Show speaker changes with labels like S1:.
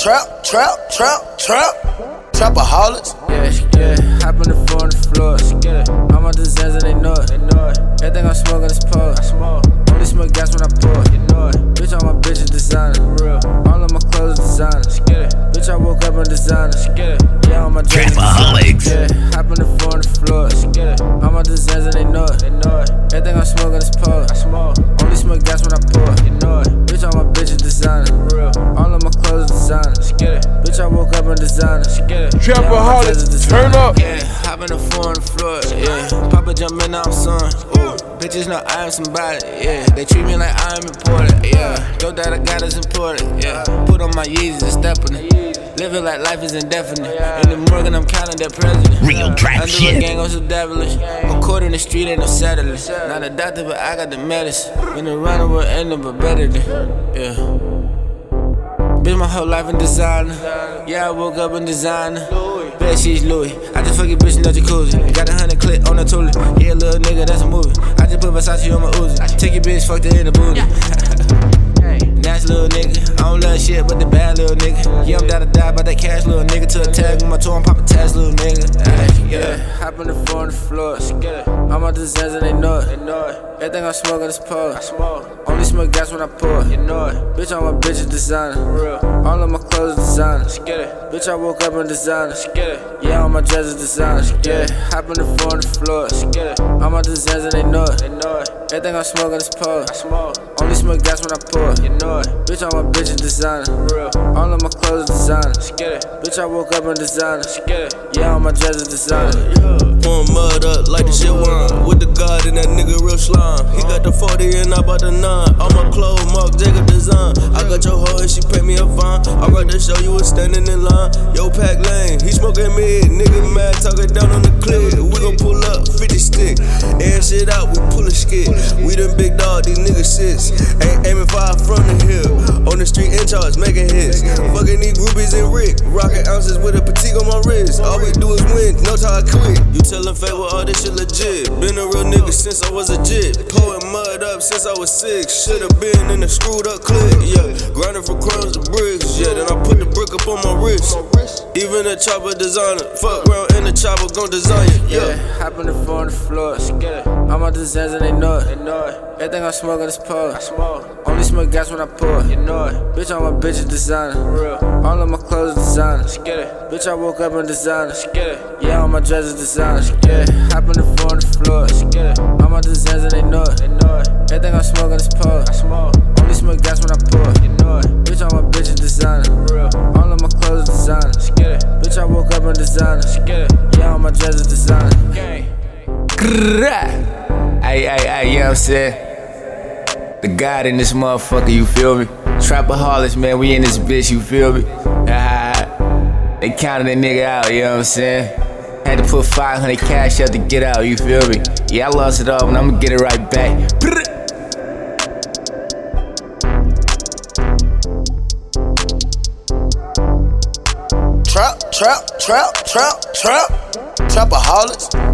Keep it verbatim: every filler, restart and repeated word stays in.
S1: trap, trap, trap, trap. Trapaholics.
S2: Yeah, yeah, hop on the floor on the floor. Get it. I'm on the Zans and they know it. They know it. Everything I'm smoking is pole. I smoke. Only smoke gas when I pour. You know it. Bitch, all my bitches designer. For real. All of my clothes designer. Get it. Bitch, I woke up in designer. Get it. Yeah, all my
S3: Trapaholics.
S2: Yeah, hop on the floor on the floor. Get it. I'm on the Zans and they know it. They know it. Everything I'm smoking is pole. I smoke. Only smoke gas when I pour. You know it. Bitch, all my bitches designer. For real. All of my clothes designer. Get it. Bitch, I woke up in designer. Get it.
S4: Trapaholics, turn up.
S2: Yeah, hop in the floor on the floor. Yeah, Papa jumpin' out, son. Ooh, bitches know I am somebody. Yeah, they treat me like I am important. Yeah, dope that I got is important. Yeah, put on my Yeezys and step in it. Living like life is indefinite. In the morgan, I'm counting that president.
S3: Real trap
S2: Under
S3: shit.
S2: a gang, I'm so devilish. I'm caught in the street, ain't no Saturday. Not a doctor, but I got the medicine. Been a runner, will end up, but better than. Yeah. Been my whole life in designer. Yeah, I woke up in designer. Bad she's Louis. I just fuck your bitch in the jacuzzi. Got a hundred clip on the toilet. Yeah, little nigga, that's a movie. I just put Versace on my Uzi. Take your bitch, fucked her in the booty. Nice little nigga. I don't love shit, but the bad little nigga. Yeah, I'm down to die about that cash, little nigga. To a tag with my toe, I'm poppin' tags, little nigga. Ay, yeah, hop on the floor on the floor. I'm on the Zans and they know it. Everything I smoke on this pole. I smoke. Only smoke gas when I pour. You know it. Bitch, all my bitches designer. For real. All of my clothes designer. Get it. Bitch, I woke up in designer. Get it. Yeah, all my dresses designer. Yeah, hop on the floor on the floor. Get it. I'm on the Zans and they know it. They know it. Everything I smoke on this pole. I smoke. Only smoke gas when I pour. You know it. Bitch, all my bitches designer. For real. All of my clothes designer. Get it. Bitch, I woke up in designer. Get it. Yeah, all my dresses designer.
S5: Pouring mud up like the shit worm. With the God and that nigga real slime. He got the forty and I bought the nine. All my clothes Marc Jacob design. I got your hoe and she pay me a fine. I'd rather show you was standing in line. Yo, Pack Lane, he smoking mid. Nigga mad, talking down on the clip. We gon' pull up fifty stick. Air shit out, we pull a skit. We them big dog, these niggas sits. Ain't aiming far from the hill. On the street in charge, making hits. Fucking these groupies and Rick. Rocking ounces with a petite on my wrist. All we do is win, no time I quit. You tellin' fake with all this shit legit. Been a real nigga since I was a jit. Pouring mud up since I was six. Should've been in a screwed up clip. Yeah, grinding from crumbs to bricks. Yeah, then I put the brick up on my wrist. Even a chopper designer. Fuck round in the chopper, gon' design it. Yeah,
S2: hop on the floor on the floor. I'm on the Zans and they know it. Everything I smoke on this pole. I smoke. Only smoke gas when I pour. You know it. Bitch, all my bitches designer. For real. All of my clothes designer. Get it. Bitch, I woke up in designer. Get it. Yeah, all my dresses designer. Yeah, hop on the floor on the floor. Get it. I'm on the Zans and they know it. They know it. Everything I smoke on this pole. I smoke. Only smoke gas when I pour. You know it. Bitch, all my bitches designer. For real. All of my clothes designer. Get it. Bitch, I woke up in designer. Get it. Yeah, all my dresses designer. Gang.
S6: Ay, ay, ay, you know what I'm saying? The God in this motherfucker, you feel me? Trapaholics, man, we in this bitch, you feel me? Ah, they counted that nigga out, you know what I'm saying? Had to put five hundred cash out to get out, you feel me? Yeah, I lost it all, but I'ma get it right back.
S1: Trap, trap, trap, trap, trap. Trapaholics.